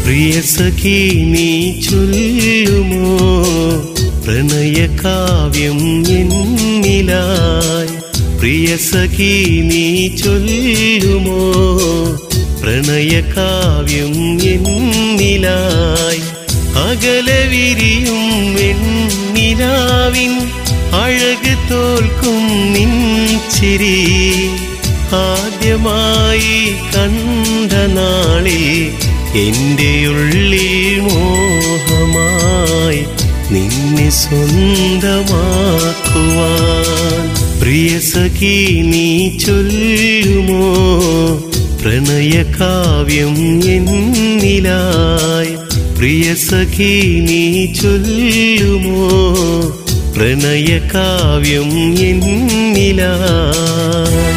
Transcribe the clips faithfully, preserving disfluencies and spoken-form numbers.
പ്രിയ സഖി നീ ചൊല്ലുമോ പ്രണയകാവ്യം എന്നിലായി? പ്രിയ സഖി നീ ചൊല്ലുമോ പ്രണയകാവ്യം എന്നിലായി? അകലെ വിരിയും വെണ്ണിലാവിൻ അഴക് തോൽക്കും നിൻ ചിരി ആദ്യമായി കണ്ട നാളിൽ എൻ്റെ ഉള്ളിൽ മോഹമായി നിന്നെ സ്വന്തമാക്കുവാൻ. പ്രിയ സഖി നീ ചൊല്ലുമോ പ്രണയകാവ്യം എന്നിലായി? പ്രിയ സഖി നീ ചൊല്ലുമോ പ്രണയകാവ്യം എന്നിലായി?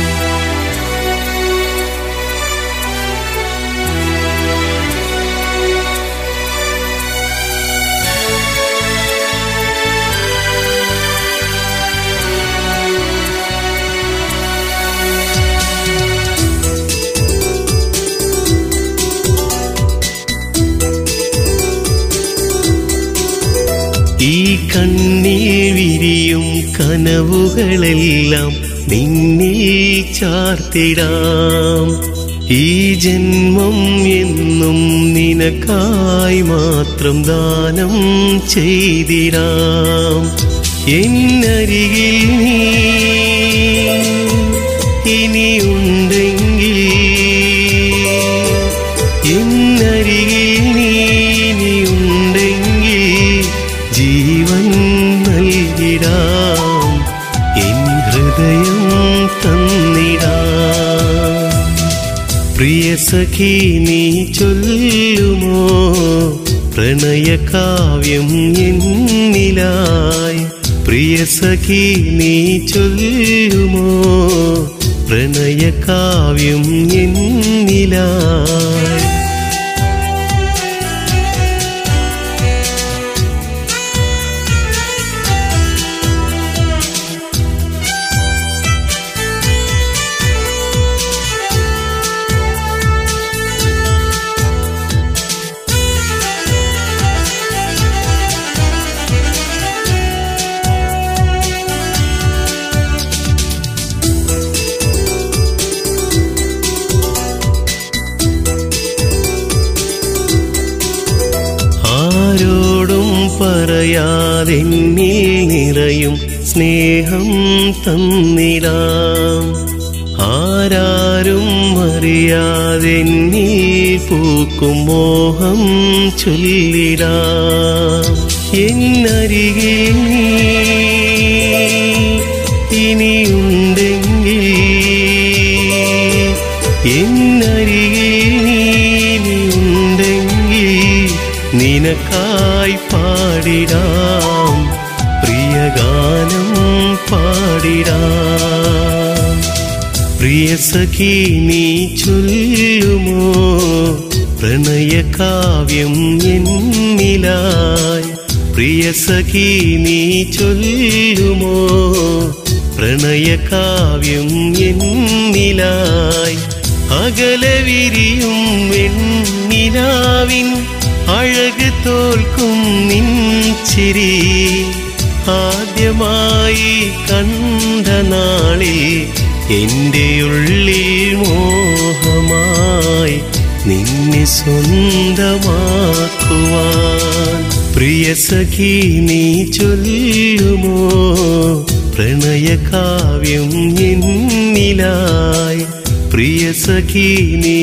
ഈ കണ്ണിൽ വിരിയും കനവുകളെല്ലാം നിന്നിൽ ചാർത്തിടാം. ഈ ജന്മം എന്നും നിനക്കായി മാത്രം ദാനം ചെയ്തിടാം. എന്നരികിൽ നീ ഇനിയുണ്ടെങ്കിൽ, എന്നരികിൽ നീ ഇനിയുണ്ടെങ്കിൽ ജീവൻ നൽകിടാം, എൻ ഹൃദയം തന്നിടാം. പ്രിയ സഖി നീ ചൊല്ലുമോ പ്രണയകാവ്യം എന്നിലായി? പ്രിയ സഖി നീ ചൊല്ലുമോ പ്രണയകാവ്യം എന്നിലായി? ആരോടും പറയാതെന്നിൽ നിറയും സ്നേഹം തന്നിടാം. ആരാരും അറിയാതെന്നിൽ പൂക്കും മോഹം ചൊല്ലിടാം. എന്നരികിൽ നീ ഇനിയുണ്ടെങ്കിൽ, എന്നരികിൽ നീ ഇനിയുണ്ടെങ്കിൽ നിനക്കായി പാടിടാം, പ്രിയഗാനം പാടിടാം. പ്രിയ സഖി നീ ചൊല്ലുമോ പ്രണയകാവ്യം എന്നിലായി? പ്രിയ സഖി നീ ചൊല്ലുമോ പ്രണയകാവ്യം എന്നിലായി? അകലെ വിരിയും വെണ്ണിലാവിൻ അഴക് തോൽക്കും നിൻ ചിരി ആദ്യമായി കണ്ട നാളിൽ എൻ്റെ ഉള്ളിൽ മോഹമായി നിന്നെ സ്വന്തമാക്കുവാൻ. പ്രിയ സഖി നീ ചൊല്ലുമോ പ്രണയകാവ്യം എന്നിലായി? പ്രിയ സഖി നീ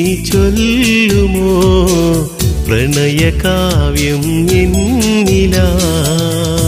ചൊല്ലുമോ പ്രണയകാവ്യം എന്നിലായി?